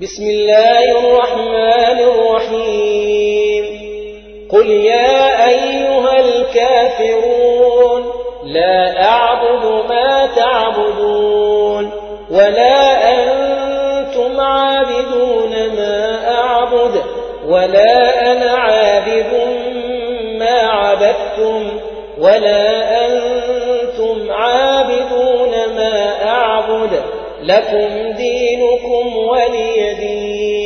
بسم الله الرحمن الرحيم قل يا أيها الكافرون لا أعبد ما تعبدون ولا أنتم عابدون ما أعبد ولا أنا عابد ما عبدتم ولا أنتم عابدون ما أعبد لكم دينكم ولي دين